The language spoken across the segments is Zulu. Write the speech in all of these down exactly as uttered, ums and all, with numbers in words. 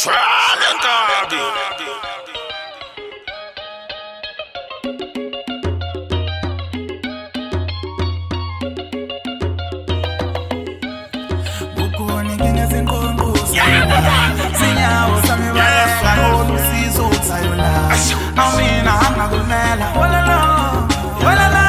Shwala Nkabi. Bukoni kinga zinkongoza. Sinyawo sami baya olusizo utsayola. Awina hanga kumela. Walala. Walala.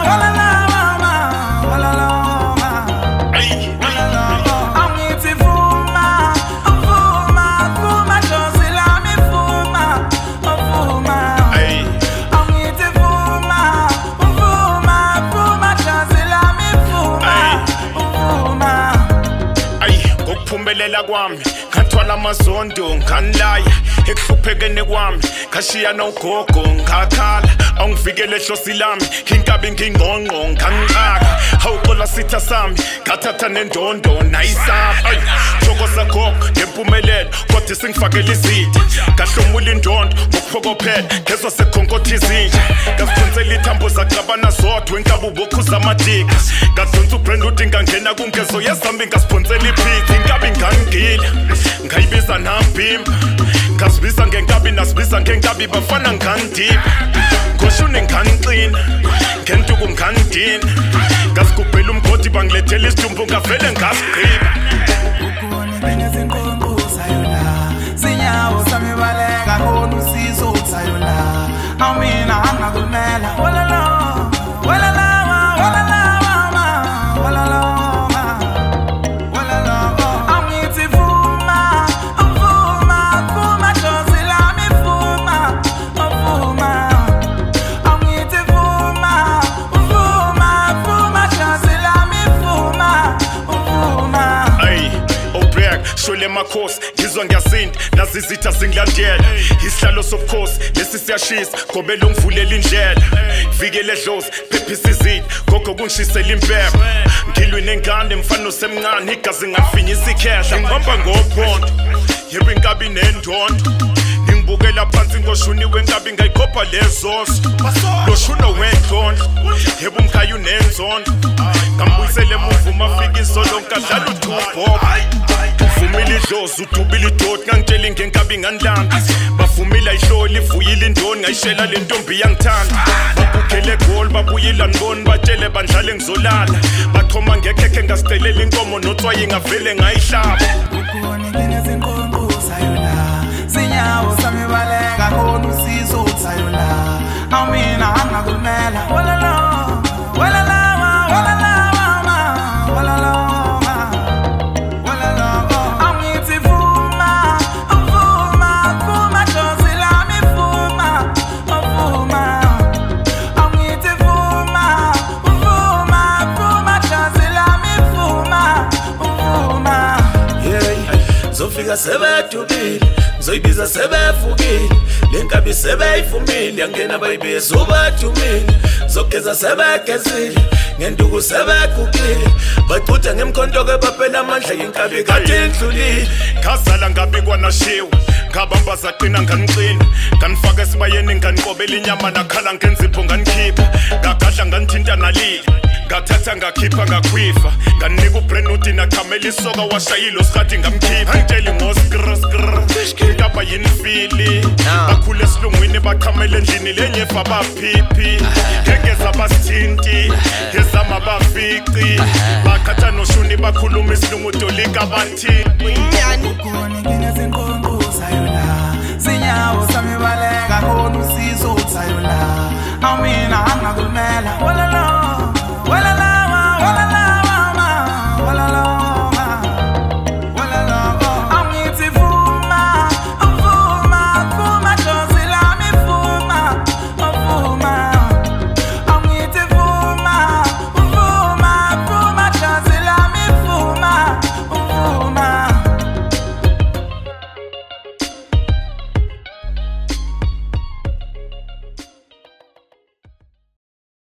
Phumelela kwami ngathwala amazondo nganlaya ekuhluphekene kwami khashiya nogogo ngakhala awungivikele hlosi lami inkabi ngingqongqo nganqaka awuqola sitha sami ngathatha nendondo nayisapha joko sakho ngempumelelo kodwa singifakela izitha ngahlomula indondo ngokuphokophela ngezwe sekhonkothi izinja ngasiphonsela ithambo zacabana zodwa enkabi ubokhuza amadika ngadonsa ubrand udinga ngena kungezo yezambi ngasiphonsela iphitha inkabi ngangila ngayibiza nambimba ngasibiza ngenkabi nasibiza ngenkabi bafana ngandipha ngoshuni nganqina ngentuku ngandina ngasigubhela umgodi bangilethela isidumbu ngavele ngasigqiba ukubona mina zinkongoza yona sinyawo sami baleka khona usizo utsayola awumina angakumela walala walala walala walala Shole makhosi ngizwa ngiyasinda nazizitha zingilandela isihlalo sobukhosi lesi siyashisa gobela ungivulela indlela vikele dlozi phephisa izitha gogo kungishisela impepho ngilwe nengane mfana osemncane igazi ngafinyisa ikhehla ngihamba ngophondo yebo inkabi nendondo ngibukela phansi ngoshuni wenkabi ngayikhopha lezoso loshuno wendlondo yebo umkhayo nenzondo ngambuyisele emuva umafika isolo nkadlala uthubho Fumile dlozi udubile idoti ngangitshela ngenkabi ngandlanga bafumila ihloli ivuyile indoni ngayishela le ntombi yangithanda babukhele gol babuyila ngiboni batshele bandlale ngizolala bachoma ngekhekhe ngasidelela inkomo notswayi ngavele ngayihlaba ukubona ngene zinkongoza yona sinyawo sami baleka khona usizo utsayola awumina angakumela walala walala walala walala Zofika sebedubile zoyibiza sebevukile lenkabi sebeyifumile yangena bayibiza ubadumile zogeza sebegezile ngenduku sebegugile bachutha ngemkhonto ke baphela amandla yenkabi kade endlulile khazala ngabi kwanashiwe ngabamba zaqina nganqina nganifaka esibayeni nganiqobela inyama nakhala ngenzipho nganikhipha ngagadla nganithinta nalile ngathatha ngakhipha ngakhwifa nganika ubrand udina chamela isoka washayilo sikhathi ngamkhipha ngitshela ngoskr skr inkaba yinifili bakhule esilungwini bachamela endlini lenyefa baphiphi ngengeza basithinti ngezama bafici bakhatha noshuni bakhuluma isilungu dolika bathi ukubona ngene